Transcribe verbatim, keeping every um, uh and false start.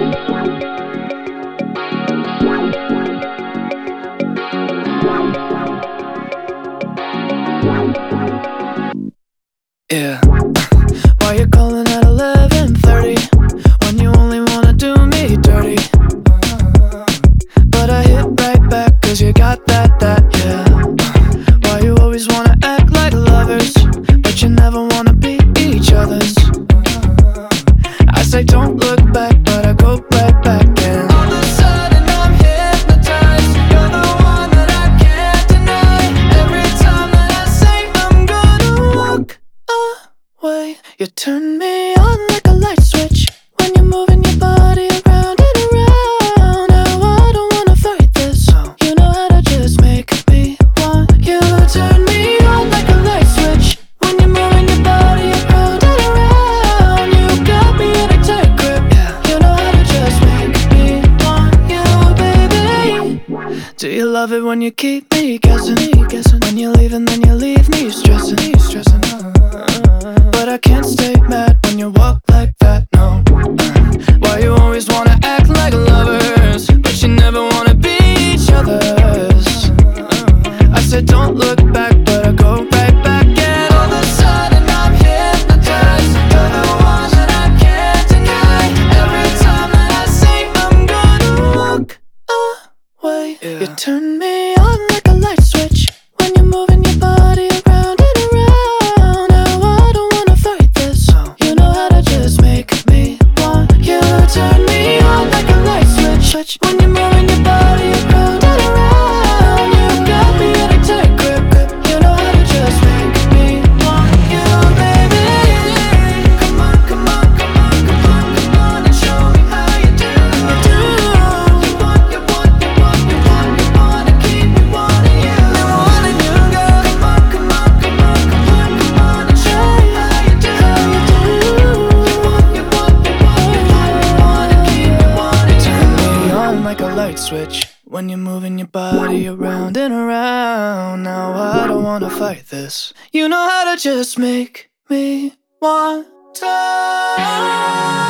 Yeah. Why you calling at eleven thirty when you only wanna do me dirty? But I hit right back cause you got that, that, yeah. Why you always wanna act like lovers but you never wanna be each other's? I say don't look back but I go right back and all of a sudden I'm hypnotized. You're the one that I can't deny. Every time that I say I'm gonna walk away, you turn me on like a light switch when you're moving your body around and around. Now I don't wanna fight this, you know how to just make me want you. Turn me on like a light switch when you're moving your body around and around. You got me in a tight grip, you know how to just make me want you, baby. Do you love it when you keep me guessing? When you leave and then you leave me stressing, stressing. But I can't stay mad when you walk like that, no. Why you always wanna act like lovers but you never wanna be each other's? I said don't look back but I go right back and all of a sudden I'm hypnotized. You're the one that I can't deny. Every time that I say I'm gonna walk away, yeah. You turn me on like a light switch when you're moving your body around and around. Now I don't wanna fight this, you know how to just make me want you. Turn me on like a light switch when you're moving your body around and around. You got me in a tight grip, you know how to just make me want you, baby. Come on, come on, come on, come on, come on and show me how you do. You want, you want, you want, you want, you wanna keep me wanting you. Never wanting you, girl. Come on, come on, come on, come on, come on and show me how you do. You want, you want, you want, you want, you wanna keep me wanting you. Turn me on like a light switch when you're moving your body around and around. Now I don't wanna fight this, you know how to just make me want to.